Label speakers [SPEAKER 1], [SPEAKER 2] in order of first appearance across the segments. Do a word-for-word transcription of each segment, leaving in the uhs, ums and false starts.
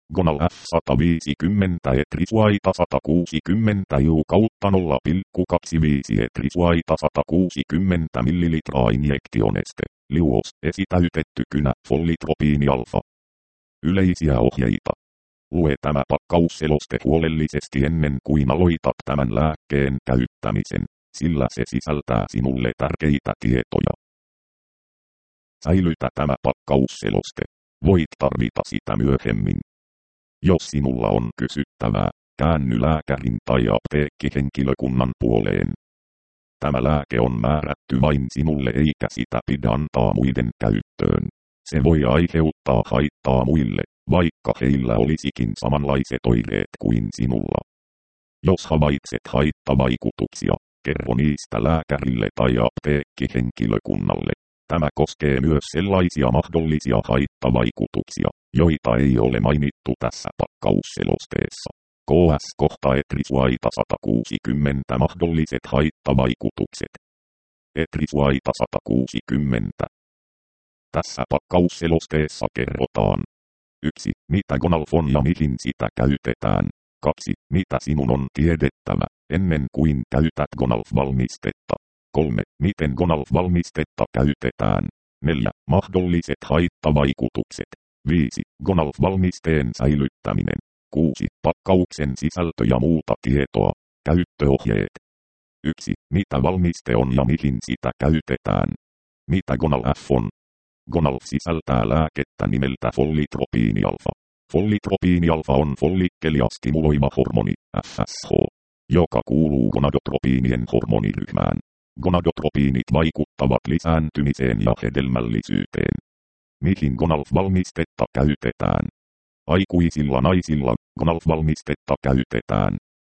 [SPEAKER 1] Gonal F sata viisikymmentä etrisuaita sata kuusikymmentä iu kautta nolla pilkku kaksikymmentäviisi etrisuaita sata kuusikymmentä millilitraa injektioneste, liuos, esitäytetty kynä, follitropiini alfa. Yleisiä ohjeita. Lue tämä pakkausseloste huolellisesti ennen kuin aloitat tämän lääkkeen käyttämisen, sillä se sisältää sinulle tärkeitä tietoja. Säilytä tämä pakkausseloste. Voit tarvita sitä myöhemmin. Jos sinulla on kysyttävää, käänny lääkärin tai apteekkihenkilökunnan puoleen. Tämä lääke on määrätty vain sinulle eikä sitä pidä antaa muiden käyttöön. Se voi aiheuttaa haittaa muille, vaikka heillä olisikin samanlaiset oireet kuin sinulla. Jos havaitset haittavaikutuksia, kerro niistä lääkärille tai apteekkihenkilökunnalle. Tämä koskee myös sellaisia mahdollisia haittavaikutuksia, joita ei ole mainittu tässä pakkausselosteessa. K S kohta etrisuaita sata kuusikymmentä mahdolliset haittavaikutukset. Etrisuaita sata kuusikymmentä. Tässä pakkausselosteessa kerrotaan. yksi. Mitä Gonalf on ja mihin sitä käytetään. kaksi. Mitä sinun on tiedettävä, ennen kuin käytät Gonalf-valmistetta. kolme. Miten Gonalf-valmistetta käytetään. neljä. Mahdolliset haittavaikutukset. viisi. Gonalf-valmisteen säilyttäminen. kuusi. Pakkauksen sisältö ja muuta tietoa. Käyttöohjeet. yksi. Mitä valmiste on ja mihin sitä käytetään. Mitä Gonal-F on? Gonalf sisältää lääkettä nimeltä follitropiini-alfa. Follitropiini-alfa on follikkelia stimuloiva hormoni, F S H, joka kuuluu gonadotropiinien hormoniryhmään. Gonadotropiinit vaikuttavat lisääntymiseen ja hedelmällisyyteen. Mihin Gonalf-valmistetta käytetään? Aikuisilla naisilla Gonalf-valmistetta käytetään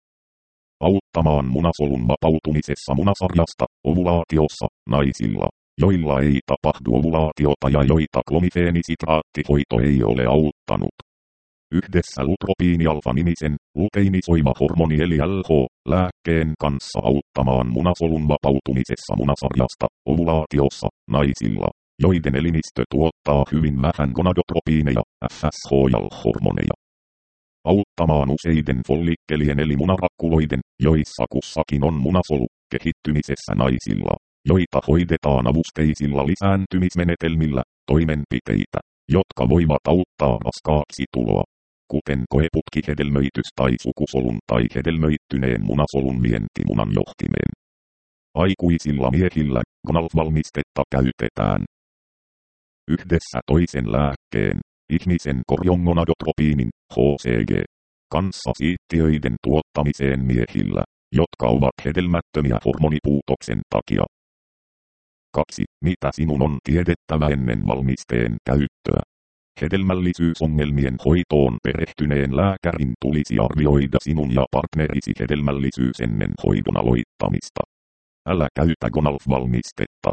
[SPEAKER 1] auttamaan munasolun vapautumisessa munasarjasta, ovulaatiossa, naisilla, joilla ei tapahdu ovulaatiota ja joita klomifeenisitraattihoito ei ole auttanut. Yhdessä lutropiini-alfa-nimisen, luteinisoiva hormoni eli L H-lääkkeen kanssa auttamaan munasolun vapautumisessa munasarjasta, ovulaatiossa, naisilla, joiden elimistö tuottaa hyvin vähän gonadotropiineja, F S H-hormoneja. Auttamaan useiden follikkelien eli munarakkuloiden, joissa kussakin on munasolu, kehittymisessä naisilla, joita hoidetaan avusteisilla lisääntymismenetelmillä, toimenpiteitä, jotka voivat auttaa raskaaksi tuloa, kuten koeputkihedelmöitys tai sukusolun tai hedelmöittyneen munasolun vienti munan johtimeen. Aikuisilla miehillä Gonalf-valmistetta käytetään yhdessä toisen lääkkeen, ihmisen korjongonadotropiinin, H C G, kanssa siittiöiden tuottamiseen miehillä, jotka ovat hedelmättömiä hormonipuutoksen takia. kaksi. Mitä sinun on tiedettävä ennen valmisteen käyttöä? Hedelmällisyysongelmien hoitoon perehtyneen lääkärin tulisi arvioida sinun ja partnerisi hedelmällisyys ennen hoidon aloittamista. Älä käytä Gonalf-valmistetta.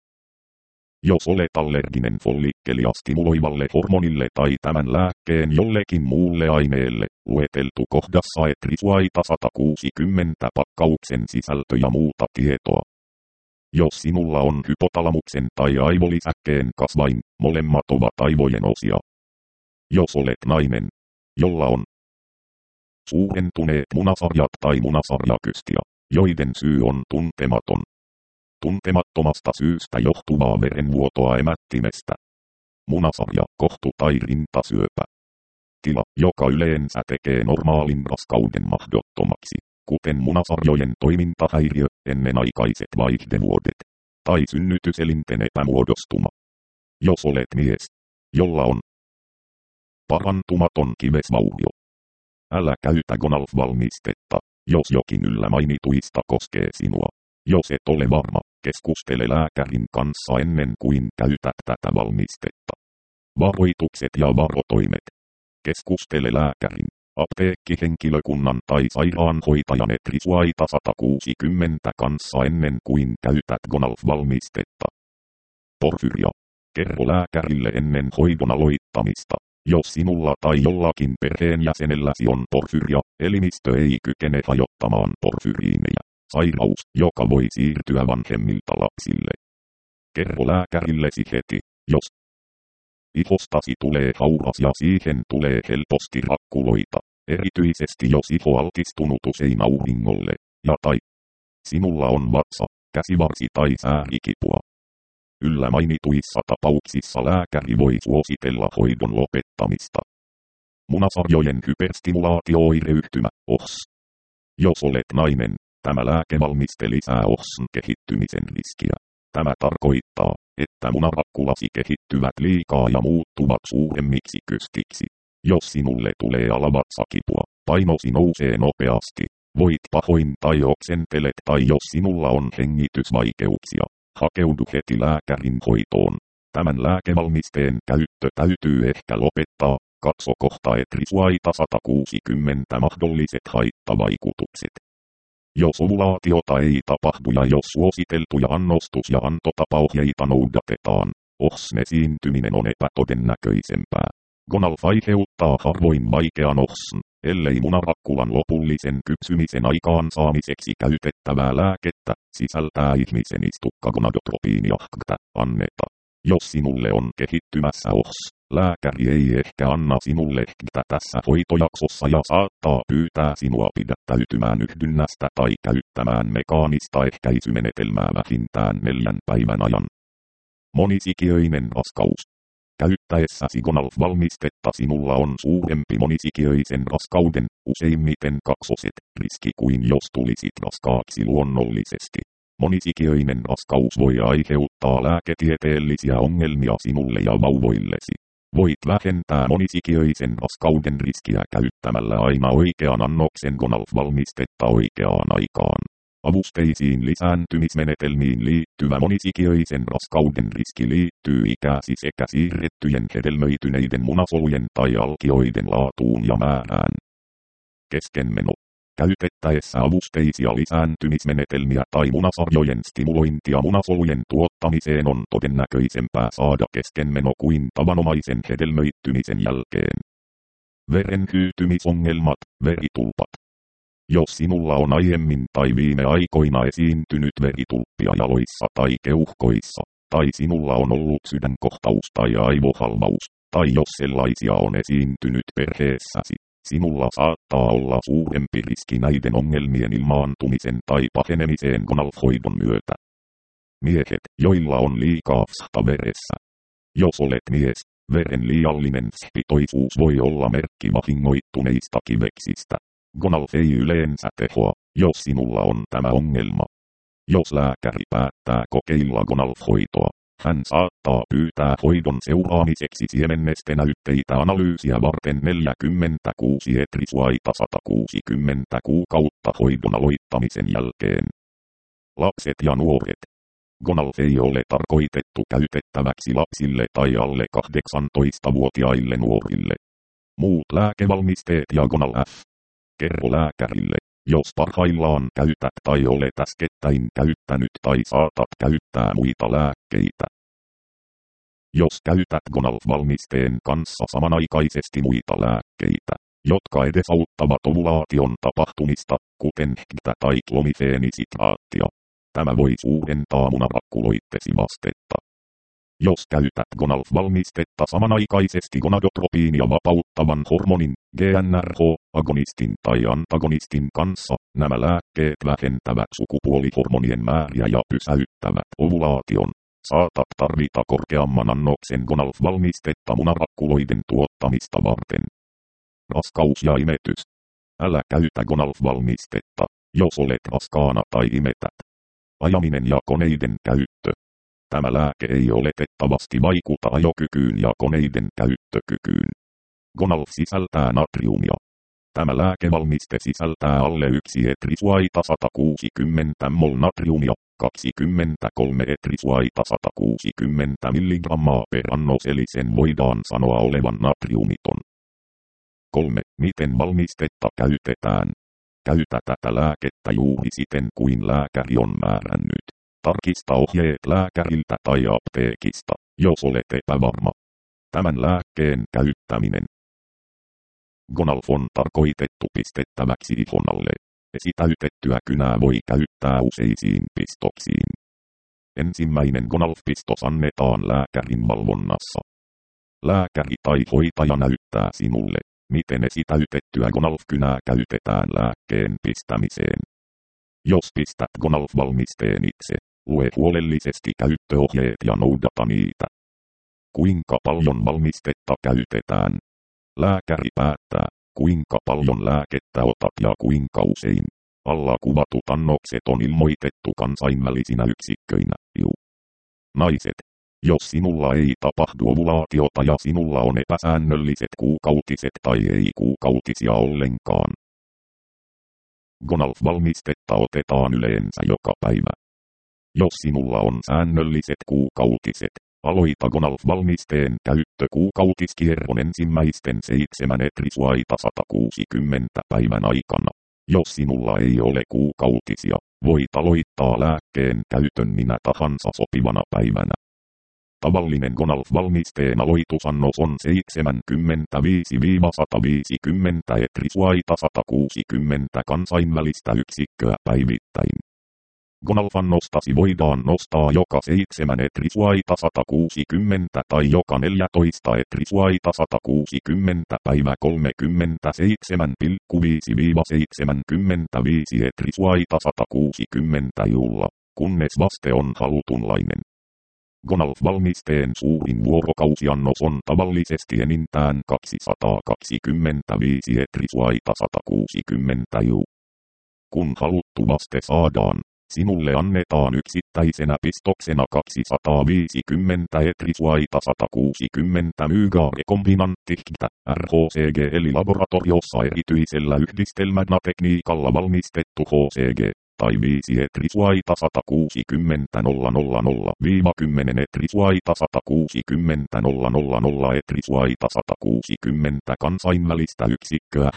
[SPEAKER 1] Jos olet allerginen follikkelia stimuloivalle hormonille tai tämän lääkkeen jollekin muulle aineelle, lueteltu kohdassa etrisuaita sata kuusikymmentä pakkauksen sisältö ja muuta tietoa. Jos sinulla on hypotalamuksen tai aivolisäkkeen kasvain, molemmat ovat aivojen osia. Jos olet nainen, jolla on suurentuneet munasarjat tai munasarjakystia, joiden syy on tuntematon. Tuntemattomasta syystä johtuvaa verenvuotoa emättimestä. Munasarja, kohtu tai rintasyöpä. Tila, joka yleensä tekee normaalin raskauden mahdottomaksi, kuten munasarjojen toimintahäiriö, ennenaikaiset vaihdevuodet, tai synnytyselinten epämuodostuma. Jos olet mies, jolla on parantumaton kivesvaurio, älä käytä Gonalf-valmistetta, jos jokin yllä mainituista koskee sinua. Jos et ole varma, keskustele lääkärin kanssa ennen kuin käytät tätä valmistetta. Varoitukset ja varotoimet. Keskustele lääkärin, apteekkihenkilökunnan tai sairaanhoitajan etrisuaita sata kuusikymmentä kanssa ennen kuin käytät Gonalf-valmistetta. Porfyria. Kerro lääkärille ennen hoidon aloittamista. Jos sinulla tai jollakin perheenjäsenelläsi on porfyria, elimistö ei kykene hajottamaan porfyriineja. Sairaus, joka voi siirtyä vanhemmilta lapsille. Kerro lääkärillesi heti, jos Ihostasi tulee hauras ja siihen tulee helposti rakkuloita, erityisesti jos iho altistunut usein auringolle, ja tai sinulla on vatsa, käsivarsi tai säärikipua. Yllä mainituissa tapauksissa lääkäri voi suositella hoidon lopettamista. Munasarjojen hyperstimulaatio-oireyhtymä, O H S. Jos olet nainen, tämä lääkevalmiste lisää O H S:n kehittymisen riskiä. Tämä tarkoittaa, että munarakkulasi kehittyvät liikaa ja muuttuvat suuremmiksi kystiksi. Jos sinulle tulee alavatsakipua, painosi nousee nopeasti, voit pahoin tai oksentelet tai jos sinulla on hengitysvaikeuksia, hakeudu heti lääkärin hoitoon. Tämän lääkevalmisteen käyttö täytyy ehkä lopettaa, katso kohta Etrisuaita sata kuusikymmentä mahdolliset haittavaikutukset. Jos ovulaatiota ei tapahdu ja jos suositeltuja annostus- ja antotapaohjeita noudatetaan, O H S:n esiintyminen on epätodennäköisempää. Gonalf aiheuttaa harvoin vaikean O H S:n, ellei munarakkulan lopullisen kypsymisen aikaansaamiseksi käytettävää lääkettä, sisältää ihmisen istukka gonadotropiiniahkta, anneta. Jos sinulle on kehittymässä O H S, lääkäri ei ehkä anna sinulle hktä tässä hoitojaksossa ja saattaa pyytää sinua pidättäytymään yhdynnästä tai käyttämään mekaanista ehkäisymenetelmää vähintään neljän päivän ajan. Monisikiöinen raskaus. Käyttäessäsi Gonalf-valmistetta sinulla on suurempi monisikiöisen raskauden, useimmiten kaksoset, riski kuin jos tulisit raskaaksi luonnollisesti. Monisikiöinen raskaus voi aiheuttaa lääketieteellisiä ongelmia sinulle ja vauvoillesi. Voit vähentää monisikiöisen raskauden riskiä käyttämällä aina oikean annoksen Gonalf-valmistetta oikeaan aikaan. Avusteisiin lisääntymismenetelmiin liittyvä monisikiöisen raskauden riski liittyy ikäsi sekä siirrettyjen hedelmöityneiden munasolujen tai alkioiden laatuun ja määrään. Keskenmeno. Käytettäessä avusteisia lisääntymismenetelmiä tai munasarjojen stimulointia munasolujen tuottamiseen on todennäköisempää saada keskenmeno kuin tavanomaisen hedelmöittymisen jälkeen. Verenhyytymisongelmat, veritulpat. Jos sinulla on aiemmin tai viime aikoina esiintynyt veritulppia jaloissa tai keuhkoissa, tai sinulla on ollut sydänkohtaus tai aivohalvaus, tai jos sellaisia on esiintynyt perheessäsi, sinulla saattaa olla suurempi riski näiden ongelmien ilmaantumisen tai pahenemiseen Gonalf-hoidon myötä. Miehet, joilla on liikaa fsta veressä. Jos olet mies, veren liiallinen pitoisuus voi olla merkki vahingoittuneista kiveksistä. Gonalf ei yleensä tehoa, jos sinulla on tämä ongelma. Jos lääkäri päättää kokeilla Gonalf-hoitoa, hän saattaa pyytää hoidon seuraamiseksi siemennestenäytteitä analyysiä varten neljäkymmentäkuusi Etrisuaita sata kuusikymmentä kuukautta hoidon aloittamisen jälkeen. Lapset ja nuoret. Gonalf ei ole tarkoitettu käytettäväksi lapsille tai alle kahdeksantoistavuotiaille nuorille. Muut lääkevalmisteet ja Gonal-F. Kerro lääkärille, jos parhaillaan käytät tai olet äskettäin käyttänyt tai saatat käyttää muita lääkkeitä. Jos käytät Gonalf-valmisteen kanssa samanaikaisesti muita lääkkeitä, jotka edesauttavat ovulaation tapahtumista, kuten hktä tai klomifeenisitraattia, tämä voi suurentaa munarakkuloittesi vastetta. Jos käytät Gonalf-valmistetta samanaikaisesti gonadotropiinia vapauttavan hormonin, G N R H-agonistin tai antagonistin kanssa, nämä lääkkeet vähentävät sukupuolihormonien määriä ja pysäyttävät ovulaation. Saatat tarvita korkeamman annoksen Gonalf-valmistetta munarakkuloiden tuottamista varten. Raskaus ja imetys. Älä käytä Gonalf-valmistetta, jos olet raskaana tai imetät. Ajaminen ja koneiden käyttö. Tämä lääke ei oletettavasti vaikuta ajokykyyn ja koneiden käyttökykyyn. Gonalf sisältää natriumia. Tämä lääkevalmiste sisältää alle yksi Etrisuaita sata kuusikymmentä mol natriumia, kaksikymmentäkolme Etrisuaita sata kuusikymmentä milligrammaa per annos eli sen voidaan sanoa olevan natriumiton. kolme. Miten valmistetta käytetään? Käytä tätä lääkettä juuri siten kuin lääkäri on määrännyt. Tarkista ohjeet lääkäriltä tai apteekista, jos olet epävarma. Tämän lääkkeen käyttäminen. Gonalf on tarkoitettu pistettäväksi ihon alle. Esitäytettyä kynää voi käyttää useisiin pistoksiin. Ensimmäinen Gonalf-pistos annetaan lääkärin valvonnassa. Lääkäri tai hoitaja näyttää sinulle, miten esitäytettyä Gonalf-kynää käytetään lääkkeen pistämiseen. Jos pistät Gonalf-valmisteen itse, lue huolellisesti käyttöohjeet ja noudata niitä. Kuinka paljon valmistetta käytetään? Lääkäri päättää, kuinka paljon lääkettä otat ja kuinka usein. Alla kuvatut annokset on ilmoitettu kansainvälisinä yksikköinä. Juu. Naiset. Jos sinulla ei tapahdu ovulaatiota ja sinulla on epäsäännölliset kuukautiset tai ei kuukautisia ollenkaan. Gonalf-valmistetta otetaan yleensä joka päivä. Jos sinulla on säännölliset kuukautiset, aloita Gonalf-valmisteen käyttö kuukautiskierron ensimmäisten seitsemän etrisuaita sata kuusikymmentä päivän aikana. Jos sinulla ei ole kuukautisia, voit aloittaa lääkkeen käytön minä tahansa sopivana päivänä. Tavallinen Gonalf-valmisteen aloitusannos on seitsemänkymmentäviisi sata viisikymmentä etrisuaita sata kuusikymmentä kansainvälistä yksikköä päivittäin. Gonalf-annostasi voidaan nostaa joka seitsemän etrisuaita sata kuusikymmentä tai joka neljätoista etrisuaita sata kuusikymmentä päivä kolmekymmentäseitsemän pilkku viisi seitsemänkymmentäviisi etrisuaita sata kuusikymmentä julla, kunnes vaste on halutunlainen. Gonalf-valmisteen suurin vuorokausiannos on tavallisesti enintään kaksisataakaksikymmentäviisi etrisuaita sata kuusikymmentä ju. Kun haluttu vaste saadaan, sinulle annetaan yksittäisenä pistoksena kaksisataaviisikymmentä etrisuaita sata kuusikymmentä mygare-kombinanttihkitä, R H C G eli laboratoriossa erityisellä yhdistelmätekniikalla valmistettu H C G, tai viisi etrisuaita sata kuusikymmentä nolla nolla nolla kymmenen etrisuaita sata kuusikymmentä nolla nolla nolla etrisuaita sata kuusikymmentä kansainvälistä yksikköä,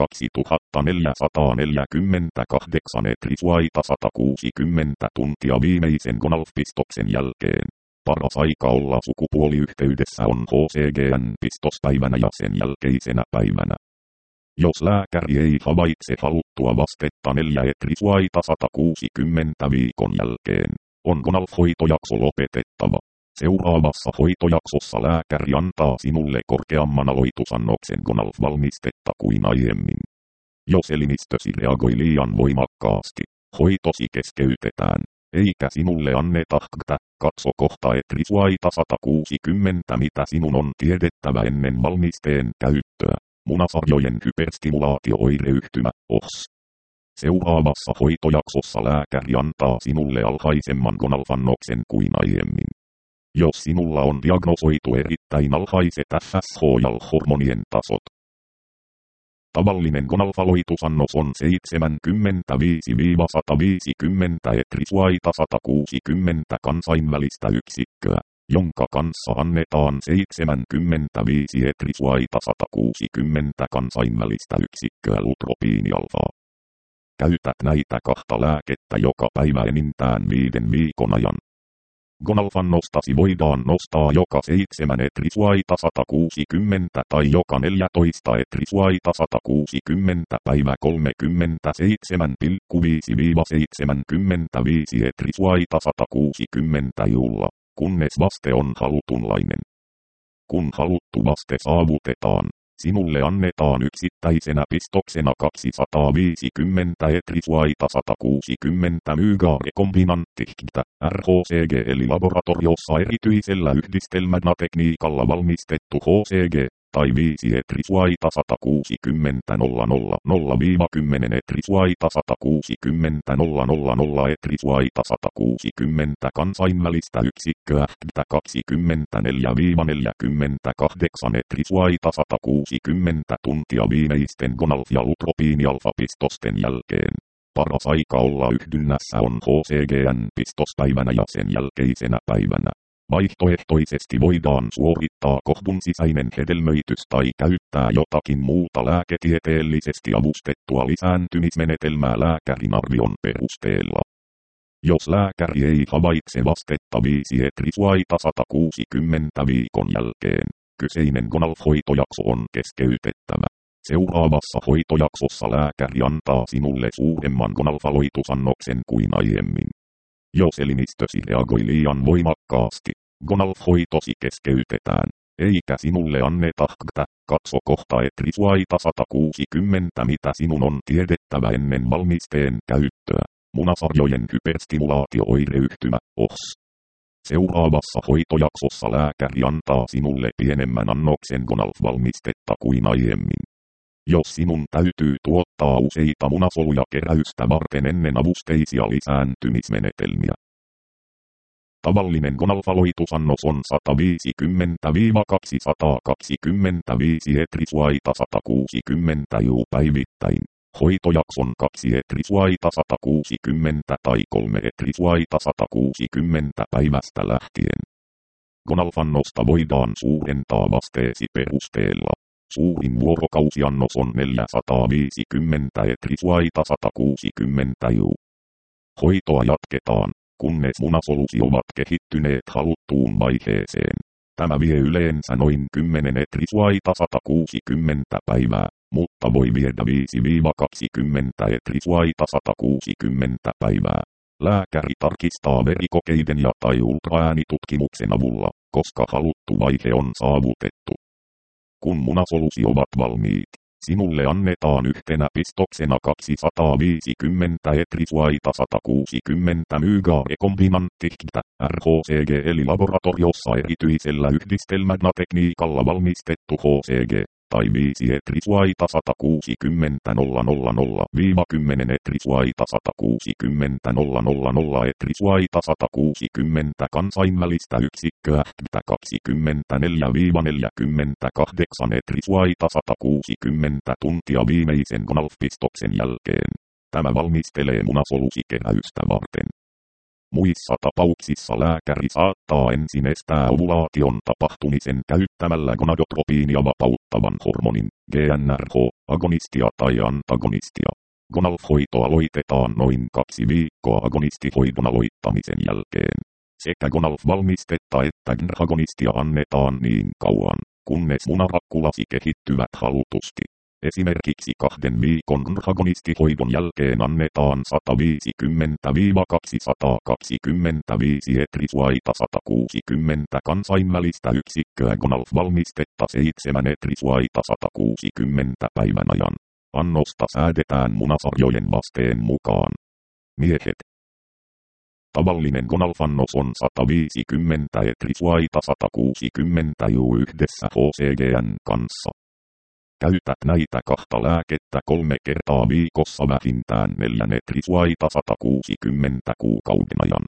[SPEAKER 1] kaksituhattaneljäsataaneljäkymmentäkahdeksan etrisuaita sata kuusikymmentä tuntia viimeisen Gonalf-pistoksen jälkeen. Paras aika olla sukupuoliyhteydessä on H C G:n-pistospäivänä ja sen jälkeisenä päivänä. Jos lääkäri ei havaitse haluttua vastetta neljä etrisuaita sata kuusikymmentä viikon jälkeen, on Gonalf-hoitojakso lopetettava. Seuraavassa hoitojaksossa lääkäri antaa sinulle korkeamman aloitusannoksen Gonalf-valmistetta kuin aiemmin. Jos elimistösi reagoi liian voimakkaasti, hoitosi keskeytetään, eikä sinulle anneta ktä, katso kohta etrisuaita sata kuusikymmentä mitä sinun on tiedettävä ennen valmisteen käyttöä. Munasarjojen hyperstimulaatio-oireyhtymä, O H S. Seuraavassa hoitojaksossa lääkäri antaa sinulle alhaisemman Gonalf-annoksen kuin aiemmin. Jos sinulla on diagnosoitu erittäin alhaiset F S H ja hormonien tasot. Tavallinen Gonalf-aloitusannos on seitsemänkymmentäviisi sata viisikymmentä etrisuaita sata kuusikymmentä kansainvälistä yksikköä, jonka kanssa annetaan seitsemänkymmentäviisi etrisuaita sata kuusikymmentä kansainvälistä yksikköä lutropiinialfaa. Käytät näitä kahta lääkettä joka päivä enintään viiden viikon ajan. Gonalf-annostasi voidaan nostaa joka seitsemän etrisuaita sata kuusikymmentä tai joka neljätoista etrisuaita sata kuusikymmentä päivä kolmekymmentäseitsemän pilkku viisi seitsemänkymmentäviisi etrisuaita sata kuusikymmentä julla, kunnes vaste on halutunlainen. Kun haluttu vaste saavutetaan, sinulle annetaan yksittäisenä pistoksena kaksisataaviisikymmentä etrisuaita sata kuusikymmentä mygare-kombinanttihkitä, R H C G eli laboratoriossa erityisellä yhdistelmätekniikalla valmistettu H C G, tai viisi etrisuaita sata kuusikymmentä nolla nolla nolla kymmenen etrisuaita sata kuusikymmentä nolla nolla nolla etrisuaita sata kuusikymmentä kansainvälistä yksikköä, kaksikymmentäneljä neljäkymmentäkahdeksan etrisuaita sata kuusikymmentä tuntia viimeisten Gonalf- ja lutropiinialfa-pistosten jälkeen. Paras aika olla yhdynnässä on H C G:n-pistospäivänä ja sen jälkeisenä päivänä. Vaihtoehtoisesti voidaan suorittaa kohdun sisäinen hedelmöitys tai käyttää jotakin muuta lääketieteellisesti avustettua lisääntymismenetelmää lääkärin arvion perusteella. Jos lääkäri ei havaitse vastetta viisi etrisuaita sata kuusikymmentä viikon jälkeen, kyseinen Gonalf-hoitojakso on keskeytettävä. Seuraavassa hoitojaksossa lääkäri antaa sinulle suuremman Gonalf-aloitusannoksen kuin aiemmin. Jos elimistösi reagoi liian voimakkaasti, Gonalf-hoitosi keskeytetään. eikä sinulle anneta ktä. Katso kohta etrisuaita sata kuusikymmentä mitä sinun on tiedettävä ennen valmisteen käyttöä. Munasarjojen hyperstimulaatio-oireyhtymä, O H S. Seuraavassa hoitojaksossa lääkäri antaa sinulle pienemmän annoksen Gonalf-valmistetta kuin aiemmin. Jos sinun täytyy tuottaa useita munasoluja keräystä varten ennen avusteisia lisääntymismenetelmiä. Tavallinen Gonalf-aloitusannos on sata viisikymmentä kaksisataakaksikymmentäviisi etrisuaita sata kuusikymmentä juu päivittäin. Hoitojakson kaksi etrisuaita sata kuusikymmentä tai kolme etrisuaita sata kuusikymmentä päivästä lähtien. Gonalf-annosta voidaan suurentaa vasteesi perusteella. Suurin vuorokausiannos on neljäsataaviisikymmentä etrisuaita sata kuusikymmentä juu. Hoitoa jatketaan, kunnes munasolusi ovat kehittyneet haluttuun vaiheeseen. Tämä vie yleensä noin kymmenen etrisuaita sata kuusikymmentä päivää, mutta voi viedä viisi kaksikymmentä etrisuaita sata kuusikymmentä päivää. Lääkäri tarkistaa verikokeiden ja tai ultraäänitutkimuksen avulla, koska haluttu vaihe on saavutettu. Kun munasolusi ovat valmiit, sinulle annetaan yhtenä pistoksena kaksisataaviisikymmentä etrisuaita sata kuusikymmentä myygaa rekombinanttihktä, R H C G eli laboratoriossa erityisellä yhdistelmätekniikalla valmistettu H C G, tai viisi etrisuaita sata kuusikymmentä nolla nolla nolla kymmenen etrisuaita sata kuusikymmentä nolla nolla nolla etrisuaita sata kuusikymmentä kansainvälistä yksikköä kaksikymmentäneljä neljäkymmentäkahdeksan etrisuaita sata kuusikymmentä tuntia viimeisen Gonalf-pistoksen jälkeen. Tämä valmistelee munasolusikeräystä varten. Muissa tapauksissa lääkäri saattaa ensin estää ovulaation tapahtumisen käyttämällä gonadotropiinia vapauttavan hormonin, G N R H-agonistia tai antagonistia. Gonalf-hoito aloitetaan noin kaksi viikkoa agonistihoidon aloittamisen jälkeen. Sekä Gonalf-valmistetta että G N R-agonistia annetaan niin kauan, kunnes munarakkulasi kehittyvät halutusti. Esimerkiksi kahden viikon G N R-agonistihoidon jälkeen annetaan sata viisikymmentä kaksisataakaksikymmentäviisi etrisuaita sata kuusikymmentä kansainvälistä yksikköä Gonalf-valmistetta seitsemän etrisuaita sata kuusikymmentä päivän ajan. Annosta säädetään munasarjojen vasteen mukaan. Miehet. Tavallinen Gonalf-annos on sata viisikymmentä etrisuaita sata kuusikymmentä juu yhdessä H C G:n kanssa. Käytät näitä kahta lääkettä kolme kertaa viikossa vähintään neljän etrisuaita sata kuusikymmentä kuukauden ajan.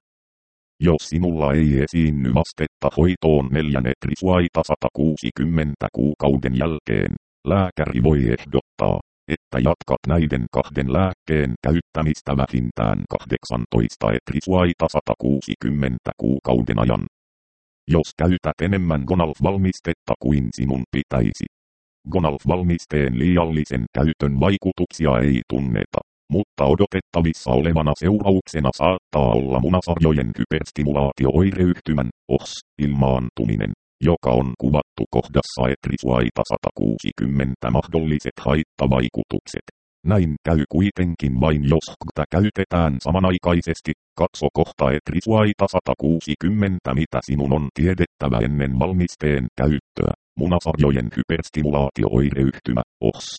[SPEAKER 1] Jos sinulla ei esiinny vastetta hoitoon neljän etrisuaita sata kuusikymmentä kuukauden jälkeen, lääkäri voi ehdottaa, että jatkat näiden kahden lääkkeen käyttämistä vähintään kahdeksantoista etrisuaita sata kuusikymmentä kuukauden ajan. Jos käytät enemmän Gonalf-valmistetta kuin sinun pitäisi. Gonalf-valmisteen liiallisen käytön vaikutuksia ei tunneta, mutta odotettavissa olevana seurauksena saattaa olla munasarjojen hyperstimulaatio-oireyhtymän, O H S, ilmaantuminen, joka on kuvattu kohdassa etrisuaita sata kuusikymmentä mahdolliset haittavaikutukset. Näin käy kuitenkin vain jos ktä käytetään samanaikaisesti, katso kohta etrisuaita sata kuusikymmentä mitä sinun on tiedettävä ennen valmisteen käyttöä. Munasarjojen hyperstimulaatio-oireyhtymä, O H S.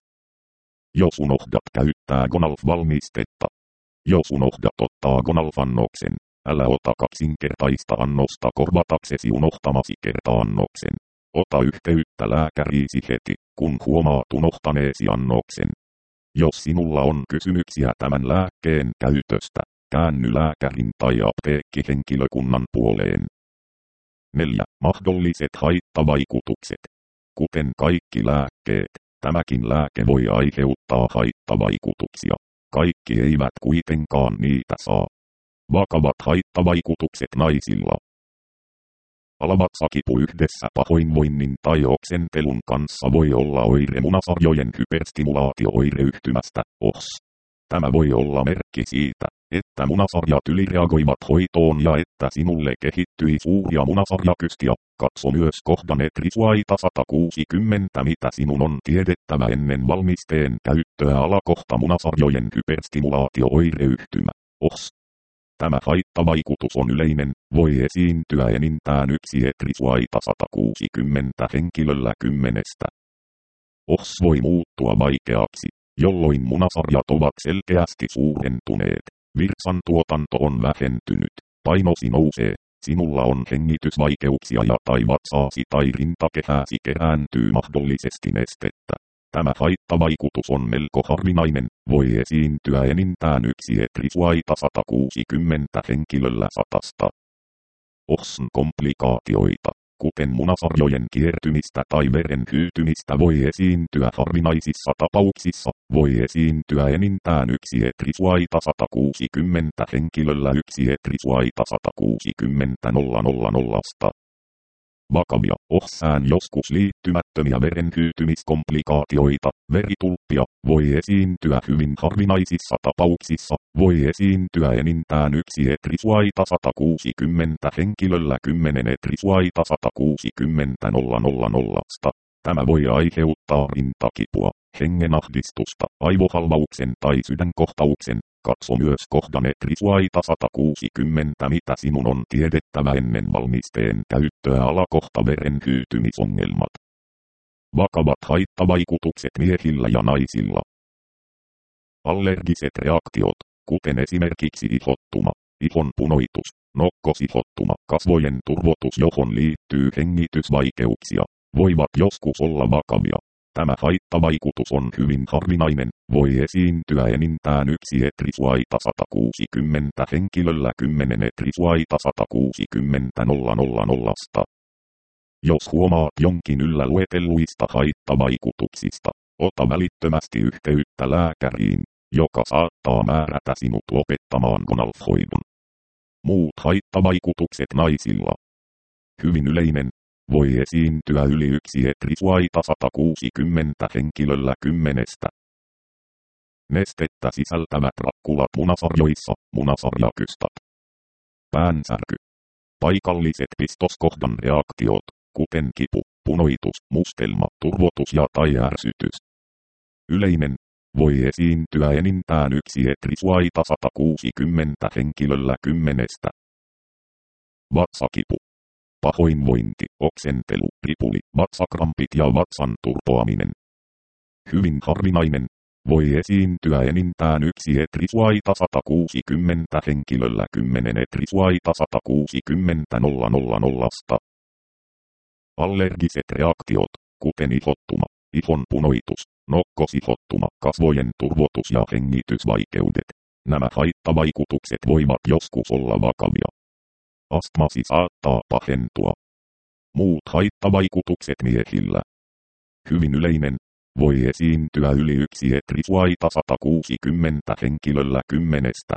[SPEAKER 1] Jos unohdat käyttää Gonalf-valmistetta. Jos unohdat ottaa Gonalf-annoksen, älä ota kaksinkertaista annosta korvataksesi unohtamasi kerta-annoksen. Ota yhteyttä lääkäriisi heti, kun huomaat unohtaneesi annoksen. Jos sinulla on kysymyksiä tämän lääkkeen käytöstä, käänny lääkärin tai apteekkihenkilökunnan puoleen. neljä. Mahdolliset haittavaikutukset. Kuten kaikki lääkkeet, tämäkin lääke voi aiheuttaa haittavaikutuksia. Kaikki eivät kuitenkaan niitä saa. Vakavat haittavaikutukset naisilla. Alavatsakipu yhdessä pahoinvoinnin tai oksentelun kanssa voi olla oire munasarjojen hyperstimulaatio-oireyhtymästä, O H S. Tämä voi olla merkki siitä, että munasarjat ylireagoivat hoitoon ja että sinulle kehittyi suuria munasarjakystiä. Katso myös kohdan etrisuaita sata kuusikymmentä mitä sinun on tiedettävä ennen valmisteen käyttöä alakohta munasarjojen hyperstimulaatio-oireyhtymä, O H S. Tämä haittavaikutus on yleinen, voi esiintyä enintään yksi etrisuaita sata kuusikymmentä henkilöllä kymmenestä. Oks voi muuttua vaikeaksi, jolloin munasarjat ovat selkeästi suurentuneet. Virtsantuotanto on vähentynyt, painosi nousee, sinulla on hengitysvaikeuksia ja tai vatsaasi tai rintakehääsi kerääntyy mahdollisesti nestettä. Tämä haittavaikutus on melko harvinainen, voi esiintyä enintään yksi etrisuaita sata kuusikymmentä henkilöllä satasta. Oksn komplikaatioita, kuten munasarjojen kiertymistä tai veren hyytymistä voi esiintyä harvinaisissa tapauksissa, voi esiintyä enintään yksi etrisuaita sata kuusikymmentä henkilöllä yksi etrisuaita sata kuusikymmentä nollasta. Vakavia, ossään joskus liittymättömiä verenhyytymiskomplikaatioita, veritulppia, voi esiintyä hyvin harvinaisissa tapauksissa, voi esiintyä enintään yksi etrisuaita sata kuusikymmentä henkilöllä kymmenen etrisuaita sata kuusikymmentä nollasta. Tämä voi aiheuttaa rintakipua, hengenahdistusta, aivohalvauksen tai sydänkohtauksen. Katso myös kohdan etrisuaita sata kuusikymmentä, mitä sinun on tiedettävä ennen valmisteen käyttöä alakohta verenhyytymisongelmat. Vakavat haittavaikutukset miehillä ja naisilla. Allergiset reaktiot, kuten esimerkiksi ihottuma, ihon punoitus, nokkosihottuma, kasvojen turvotus, johon liittyy hengitysvaikeuksia, voivat joskus olla vakavia. Tämä haittavaikutus on hyvin harvinainen, voi esiintyä enintään yksi etrisuaita sata kuusikymmentä henkilöllä kymmenen etrisuaita sata kuusikymmentä nollasta. Jos huomaat jonkin yllä luetelluista haittavaikutuksista, ota välittömästi yhteyttä lääkäriin, joka saattaa määrätä sinut lopettamaan gonalfhoidon. Muut haittavaikutukset naisilla. Hyvin yleinen. Voi esiintyä yli yksi etrisuaita sata kuusikymmentä henkilöllä kymmenestä. Nestettä sisältävät rakkulat munasarjoissa, munasarjakystat. Päänsärky. Paikalliset pistoskohdan reaktiot, kuten kipu, punoitus, mustelma, turvotus ja tai ärsytys. Yleinen. Voi esiintyä enintään yksi etrisuaita sata kuusikymmentä henkilöllä kymmenestä. Vatsakipu. Pahoinvointi, oksentelu, ripuli, vatsakrampit ja vatsan turpoaminen. Hyvin harvinainen. Voi esiintyä enintään yksi etrisuaita sata kuusikymmentä henkilöllä kymmenen etrisuaita sata kuusikymmentä nollasta. Allergiset reaktiot, kuten ihottuma, ihon punoitus, nokkosihottuma, kasvojen turvotus ja hengitysvaikeudet. Nämä haittavaikutukset voivat joskus olla vakavia. Astmasi saattaa pahentua. Muut haittavaikutukset miehillä. Hyvin yleinen. Voi esiintyä yli yksi etrisuaita sata kuusikymmentä henkilöllä kymmenestä.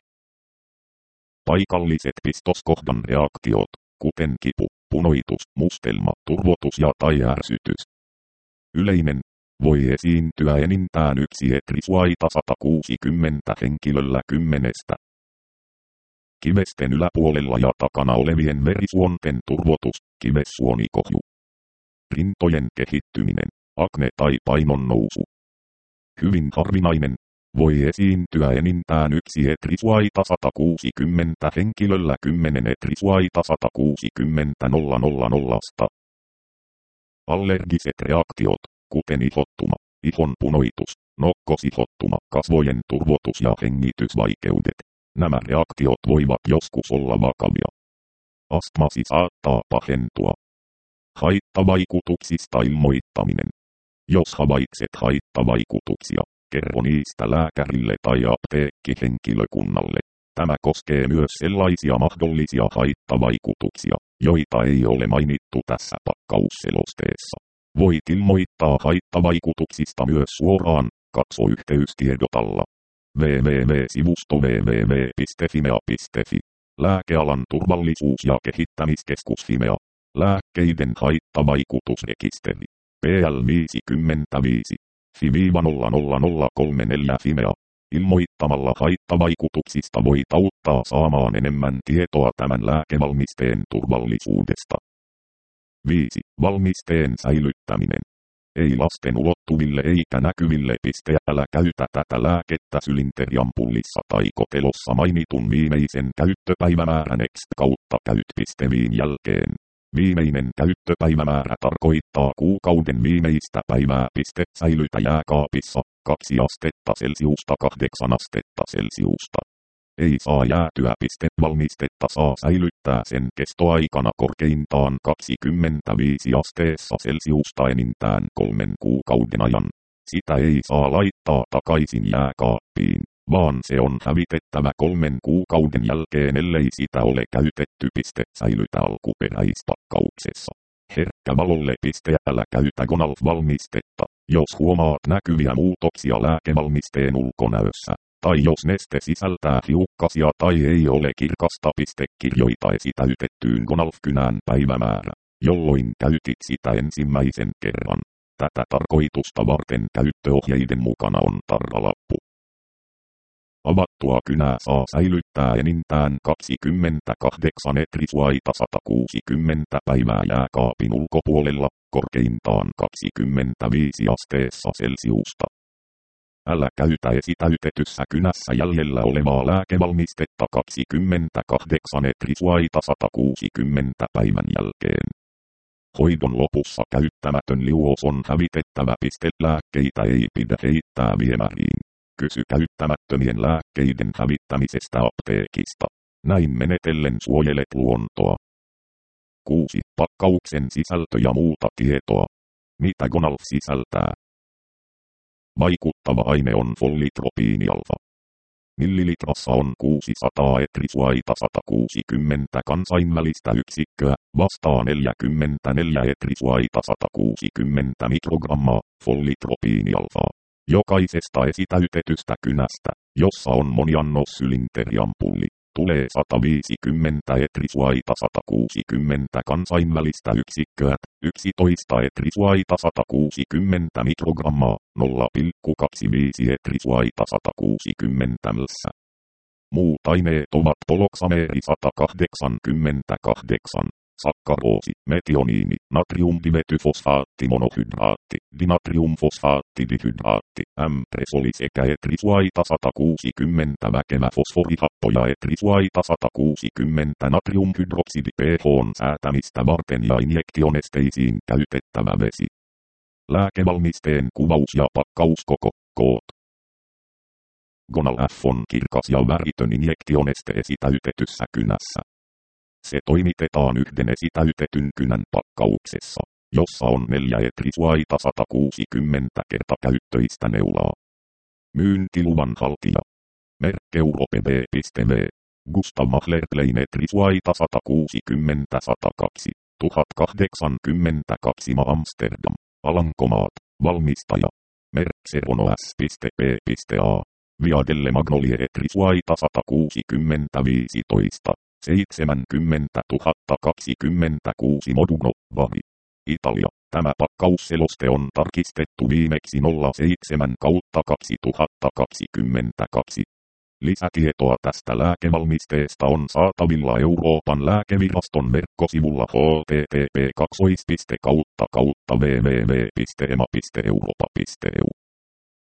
[SPEAKER 1] Paikalliset pistoskohdan reaktiot, kuten kipu, punoitus, mustelma, turvotus ja tai ärsytys. Yleinen. Voi esiintyä enintään yksi etrisuaita sata kuusikymmentä henkilöllä kymmenestä. Kivesten yläpuolella ja takana olevien verisuonten turvotus, kivessuonikohju. Rintojen kehittyminen, akne tai painon nousu. Hyvin harvinainen. Voi esiintyä enintään yksi etrisuaita sata kuusikymmentä henkilöllä kymmenen etrisuaita sata kuusikymmentä nollasta. Allergiset reaktiot, kuten ihottuma, ihon punoitus, nokkosihottuma, kasvojen turvotus ja hengitysvaikeudet. Nämä reaktiot voivat joskus olla vakavia. Astmasi saattaa pahentua. Haittavaikutuksista ilmoittaminen. Jos havaitset haittavaikutuksia, kerro niistä lääkärille tai apteekkihenkilökunnalle. Tämä koskee myös sellaisia mahdollisia haittavaikutuksia, joita ei ole mainittu tässä pakkausselosteessa. Voit ilmoittaa haittavaikutuksista myös suoraan, katso yhteystiedotalla. www.sivusto www piste fimea piste fi. Lääkealan turvallisuus- ja kehittämiskeskus Fimea. Lääkkeiden haittavaikutusrekisteri. P L viisikymmentäviisi. F I nolla nolla nolla kolme neljä Fimea. Ilmoittamalla haittavaikutuksista voit auttaa saamaan enemmän tietoa tämän lääkevalmisteen turvallisuudesta. viisi. Valmisteen säilyttäminen. Ei lasten ulottuville eikä näkyville. Älä käytä tätä lääkettä sylinteriampullissa tai kotelossa mainitun viimeisen käyttöpäivämäärän next kautta käyt. Viin jälkeen. Viimeinen käyttöpäivämäärä tarkoittaa kuukauden viimeistä päivää. Säilytä jääkaapissa kaksi astetta Celsiusta kahdeksan astetta Celsiusta. Ei saa jäätyä. Valmistetta saa säilyttää sen kestoaikana korkeintaan kaksikymmentäviisi asteessa Celsiusta enintään kolmen kuukauden ajan. Sitä ei saa laittaa takaisin jääkaappiin, vaan se on hävitettävä kolmen kuukauden jälkeen, ellei sitä ole käytetty. Säilytä alkuperäispakkauksessa. Herkkä valolle. Älä käytä Gonalf-valmistetta, jos huomaat näkyviä muutoksia lääkevalmisteen ulkonäössä, tai jos neste sisältää hiukkasia tai ei ole kirkasta. Kirjoita esitäytettyyn Gonalf-kynään päivämäärä, jolloin käytit sitä ensimmäisen kerran. Tätä tarkoitusta varten käyttöohjeiden mukana on tarralappu. Avattua kynää saa säilyttää enintään kaksikymmentäkahdeksan etrisuaita sata kuusikymmentä päivää jääkaapin ulkopuolella, korkeintaan kaksikymmentäviisi asteessa Celsiusta. Älä käytä esitäytetyssä kynässä jäljellä olevaa lääkevalmistetta kaksikymmentäkahdeksan etrisuaita sata kuusikymmentä päivän jälkeen. Hoidon lopussa käyttämätön liuos on hävitettävä. Lääkkeitä ei pidä heittää viemäriin. Kysy käyttämättömien lääkkeiden hävittämisestä apteekista. Näin menetellen suojelet luontoa. kuusi. Pakkauksen sisältö ja muuta tietoa. Mitä Gonalf sisältää? Vaikuttava aine on follitropiinialfa. Millilitrassa on kuusisataa etrisuaita sata kuusikymmentä kansainvälistä yksikköä, vastaa neljäkymmentäneljä etrisuaita sata kuusikymmentä mikrogrammaa follitropiinialfaa. Jokaisesta esitäytetystä kynästä, jossa on moniannos sylinteriampulli, tulee sata viisikymmentä etrisuaita sata kuusikymmentä kansainvälistä yksikköä, yksitoista etrisuaita sata kuusikymmentä mikrogrammaa, nolla pilkku kaksikymmentäviisi etrisuaita sata kuusikymmentä ml. Muut aineet ovat poloksameeri sata kahdeksankymmentäkahdeksan, sakkaroosi, metioniini, natriumdimetyfosfaatti monohydraatti, dinatriumfosfaatti dihydraatti, M-presoli sekä etrisuaita sata kuusikymmentä väkevä fosforihappo ja etrisuaita sata kuusikymmentä natriumhydroksidi pH:n säätämistä varten ja injektionesteisiin käytettävä vesi. Lääkevalmisteen kuvaus ja pakkauskoko, koot. Gonal F on kirkas ja väritön injektioneste esitäytetyssä kynässä. Se toimitetaan yhden esitäytetyn kynän pakkauksessa, jossa on neljä etrisuaita sata kuusikymmentä kertakäyttöistä neulaa. Myyntiluvan haltija. Merk Europe.V. Gustav Mahler Klein etrisuaita sata kuusikymmentä sata kaksi, tuhat kahdeksankymmentäkaksi Amsterdam, Alankomaat, valmistaja. Merk Serono S.P.A. Via delle Magnolie etrisuaita sata kuusikymmentä viisitoista. seitsemänkymmentätuhatta kaksikymmentäkuusi Moduno, Bari. Italia. Tämä pakkausseloste on tarkistettu viimeksi nolla seitsemän kautta kaksituhattakaksikymmentäkaksi. Lisätietoa tästä lääkevalmisteesta on saatavilla Euroopan lääkeviraston verkkosivulla h t t p kaksi kautta kautta w w w piste e m a piste europa piste e u.